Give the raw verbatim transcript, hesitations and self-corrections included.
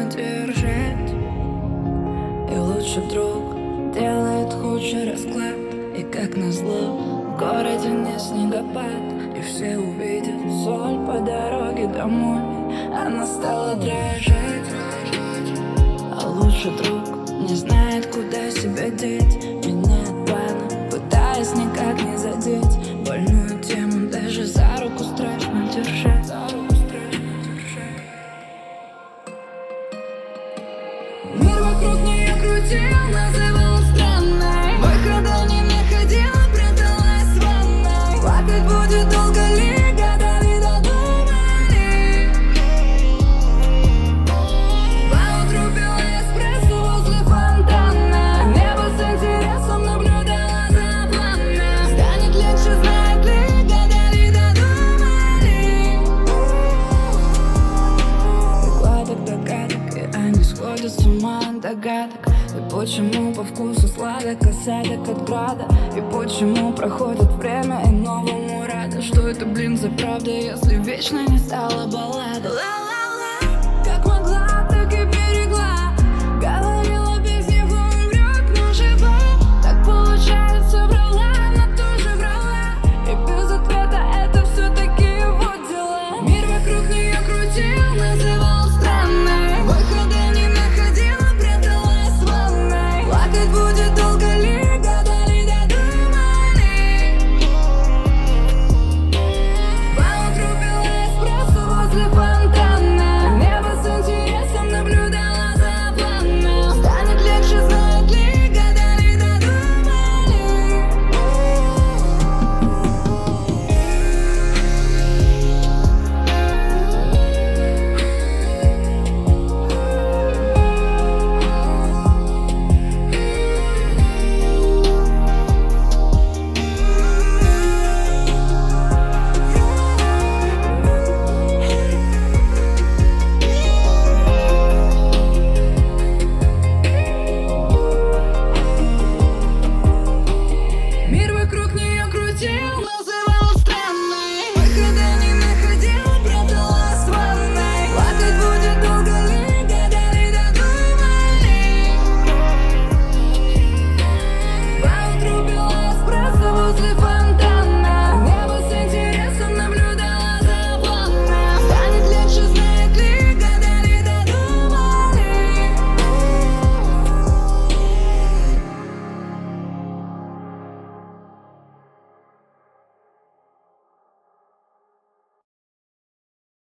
держать. И лучший друг делает худший расклад. И как назло в городе не снегопад, и все увидят соль по дороге домой. Она стала дрожать. А лучший друг не знает, куда себя деть. Меняет планы, пытаясь никак не задеть больную тему. Даже за руку страшно держать. За руку страшно держать. Мир вокруг нее крутил, называл странной. Выхода не находила, пряталась в ванной. Плакать будет долго ли, года не додумали. Поутру пила эспрессо возле фонтана. Небо с интересом наблюдала за планом. Станет легче, знает ли, года не додумали. Гладок догадок, и они сходят с ума от догадок. И почему по вкусу сладок осадок от града? И почему проходит время и новому рада? Что это, блин, за правда, если вечно не стала баллада?